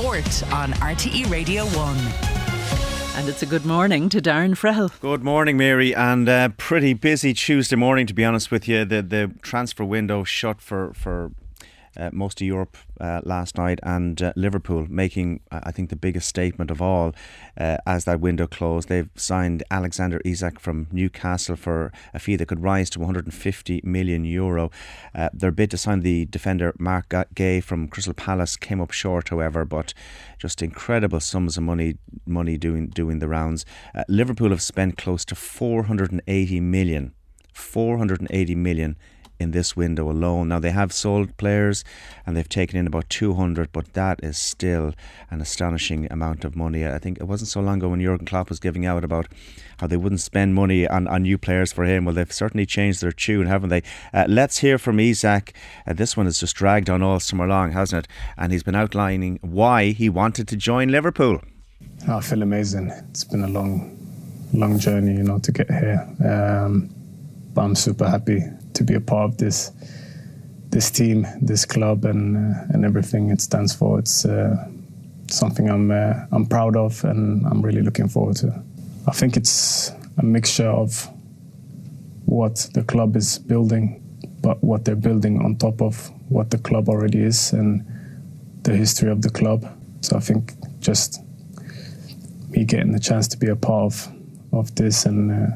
Sport on RTE Radio 1. And it's a good morning to Darren Frehel. Good morning, Mary, and pretty busy Tuesday morning, to be honest with you. The transfer window shut for most of Europe last night, and Liverpool making, I think, the biggest statement of all as that window closed. They've signed Alexander Isak from Newcastle for a fee that could rise to €150 million. Their bid to sign the defender Mark Gay from Crystal Palace came up short, however, but just incredible sums of money doing the rounds. Liverpool have spent close to 480 million in this window alone. Now, they have sold players and they've taken in about 200, but that is still an astonishing amount of money. I think it wasn't so long ago when Jurgen Klopp was giving out about how they wouldn't spend money on new players for him. Well, they've certainly changed their tune, haven't they? Let's hear from Isak. This one has just dragged on all summer long, hasn't it? And he's been outlining why he wanted to join Liverpool. I feel amazing. It's been a long journey, to get here. But I'm super happy to be a part of this team, this club, and everything it stands for. It's something I'm proud of, and I'm really looking forward to. I think it's a mixture of what the club is building, but what they're building on top of what the club already is and the history of the club. So I think just me getting the chance to be a part of this, and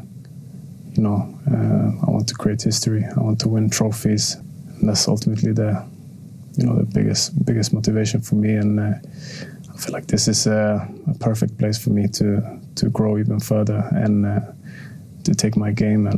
I want to create history. I want to win trophies, and that's ultimately the biggest motivation for me. And I feel like this is a perfect place for me to grow even further and to take my game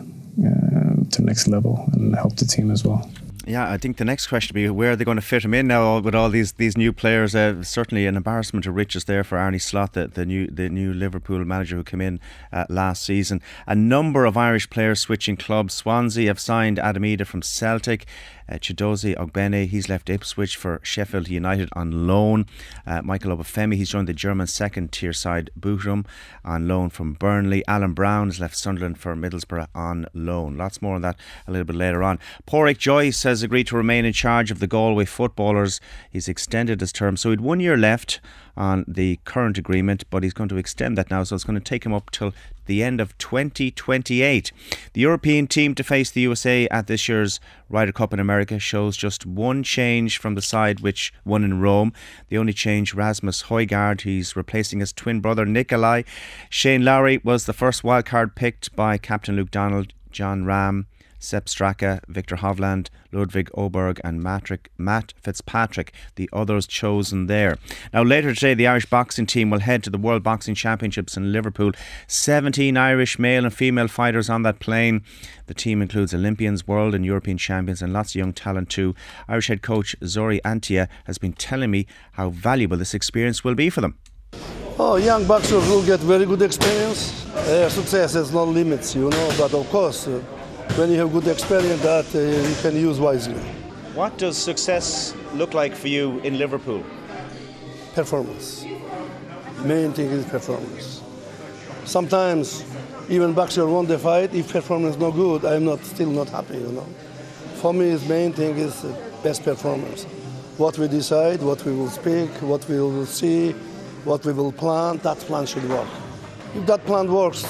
and to next level and help the team as well. Yeah, I think the next question will be, where are they going to fit him in now with all these new players? Certainly an embarrassment of riches there for Arne Slot, the new Liverpool manager who came in last season. A number of Irish players switching clubs. Swansea have signed Adam Idah from Celtic. Chidozie Ogbene, he's left Ipswich for Sheffield United on loan. Michael Obafemi, he's joined the German second tier side Bochum on loan from Burnley. Alan Brown has left Sunderland for Middlesbrough on loan. Lots more on that a little bit later on. Pádraig Joyce has agreed to remain in charge of the Galway footballers. He's extended his term, so he had 1 year left on the current agreement, but he's going to extend that now, so it's going to take him up till the end of 2028. The European team to face the USA at this year's Ryder Cup in America shows just one change from the side which won in Rome. The only change, Rasmus Højgaard. He's replacing his twin brother Nikolai. Shane Lowry was the first wildcard picked by Captain Luke Donald, John Ram, Sepp Straka, Victor Hovland, Ludwig Åberg and Matt Fitzpatrick, the others chosen there. Now, later today, the Irish boxing team will head to the World Boxing Championships in Liverpool. 17 Irish male and female fighters on that plane. The team includes Olympians, world and European champions, and lots of young talent too. Irish head coach Zori Antia has been telling me how valuable this experience will be for them. Young boxers will get very good experience. Success has no limits, but of course, when you have good experience, that you can use wisely. What does success look like for you in Liverpool? Performance. Main thing is performance. Sometimes even boxer won the fight. If performance is not good, I'm still not happy. For me, the main thing is best performance. What we decide, what we will speak, what we will see, what we will plan. That plan should work. If that plan works,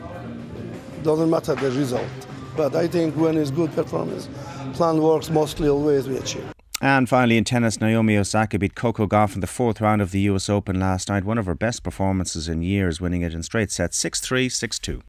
doesn't matter the result. But I think when it's good performance, plan works, mostly always we achieve. And finally in tennis, Naomi Osaka beat Coco Gauff in the fourth round of the US Open last night. One of her best performances in years, winning it in straight sets 6-3, 6-2.